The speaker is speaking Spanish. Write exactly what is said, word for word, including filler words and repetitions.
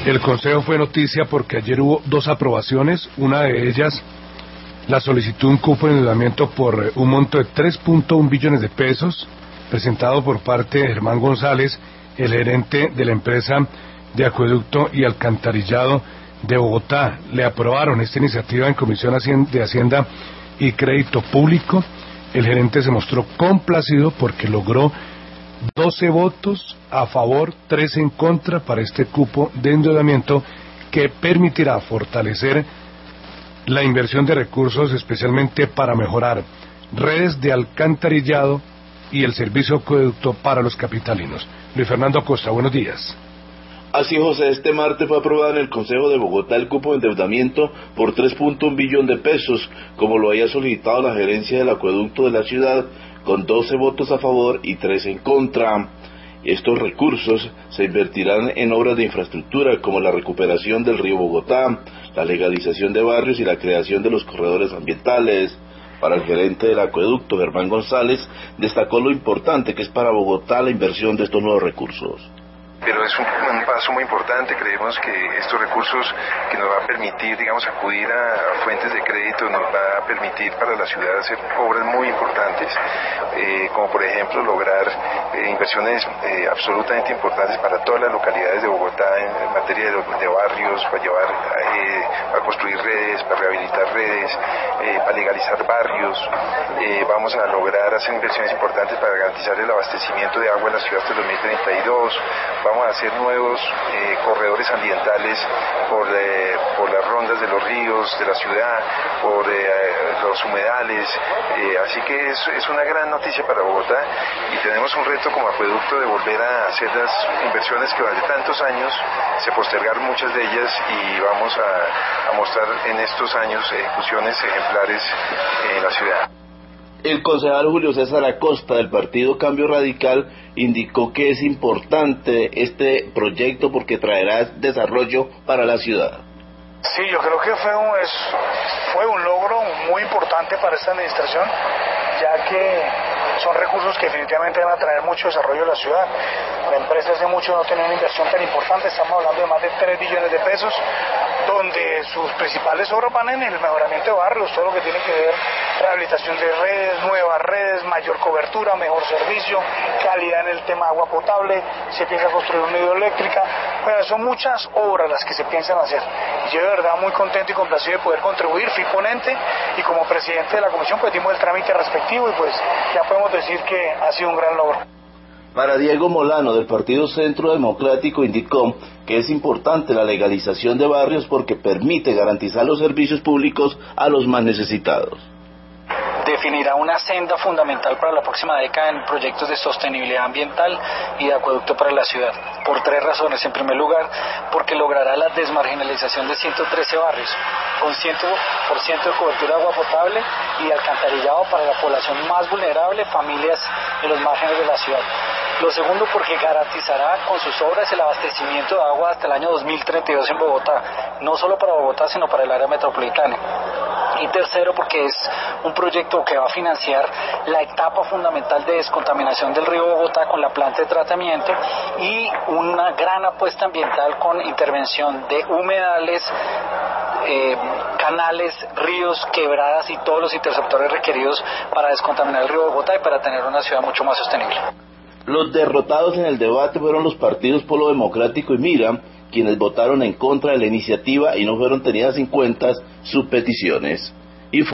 El Consejo fue noticia porque ayer hubo dos aprobaciones, una de ellas la solicitud de un cupo de endeudamiento por un monto de tres punto uno billones de pesos, presentado por parte de Germán González, el gerente de la empresa de acueducto y alcantarillado de Bogotá. Le aprobaron esta iniciativa en Comisión de Hacienda y Crédito Público. El gerente se mostró complacido porque logró doce votos a favor, tres en contra para este cupo de endeudamiento que permitirá fortalecer la inversión de recursos, especialmente para mejorar redes de alcantarillado y el servicio acueducto para los capitalinos. Luis Fernando Acosta, buenos días. Así, José, este martes fue aprobado en el Consejo de Bogotá el cupo de endeudamiento por tres punto uno billón de pesos, como lo había solicitado la gerencia del acueducto de la ciudad, con doce votos a favor y tres en contra. Estos recursos se invertirán en obras de infraestructura como la recuperación del río Bogotá, la legalización de barrios y la creación de los corredores ambientales. Para el gerente del acueducto, Germán González, destacó lo importante que es para Bogotá la inversión de estos nuevos recursos. Pero es un, un paso muy importante. Creemos que estos recursos que nos va a permitir, digamos, acudir a fuentes de crédito, nos va a permitir para la ciudad hacer obras muy importantes, eh, como por ejemplo lograr eh, inversiones eh, absolutamente importantes para todas las localidades de Bogotá en, en materia de, de barrios, para llevar, eh, para construir redes, para rehabilitar redes, eh, para legalizar barrios. Eh, vamos a lograr hacer inversiones importantes para garantizar el abastecimiento de agua en la ciudad hasta el dos mil treinta y dos. Vamos a hacer nuevos eh, corredores ambientales por, eh, por las rondas de los ríos de la ciudad, por eh, los humedales, eh, así que es, es una gran noticia para Bogotá y tenemos un reto como acueducto de volver a hacer las inversiones que durante tantos años se postergaron muchas de ellas y vamos a, a mostrar en estos años ejecuciones ejemplares en la ciudad. El concejal Julio César Acosta del partido Cambio Radical indicó que es importante este proyecto porque traerá desarrollo para la ciudad. Sí, yo creo que fue un, es, fue un logro muy importante para esta administración, ya que son recursos que definitivamente van a traer mucho desarrollo a la ciudad. La empresa hace mucho no tenía una inversión tan importante, estamos hablando de más de tres billones de pesos, donde sus principales obras van en el mejoramiento de barrios, todo lo que tiene que ver rehabilitación de redes, nuevas redes, mayor cobertura, mejor servicio, calidad en el tema de agua potable, se piensa construir una hidroeléctrica. Bueno, son muchas obras las que se piensan hacer. Y yo de verdad muy contento y complacido de poder contribuir, fui ponente y como presidente de la comisión pues dimos el trámite respectivo y pues ya podemos decir que ha sido un gran logro. Para Diego Molano del Partido Centro Democrático indicó que es importante la legalización de barrios porque permite garantizar los servicios públicos a los más necesitados. Definirá una senda fundamental para la próxima década en proyectos de sostenibilidad ambiental y de acueducto para la ciudad, por tres razones. En primer lugar, porque logrará la desmarginalización de ciento trece barrios, con cien por ciento de cobertura de agua potable y de alcantarillado para la población más vulnerable, familias en los márgenes de la ciudad. Lo segundo, porque garantizará con sus obras el abastecimiento de agua hasta el año dos mil treinta y dos en Bogotá, no solo para Bogotá, sino para el área metropolitana. Y tercero, porque es un proyecto que va a financiar la etapa fundamental de descontaminación del río Bogotá con la planta de tratamiento y una gran apuesta ambiental con intervención de humedales, eh, canales, ríos, quebradas y todos los interceptores requeridos para descontaminar el río Bogotá y para tener una ciudad mucho más sostenible. Los derrotados en el debate fueron los partidos Polo Democrático y Mira, quienes votaron en contra de la iniciativa y no fueron tenidas en cuenta sus peticiones.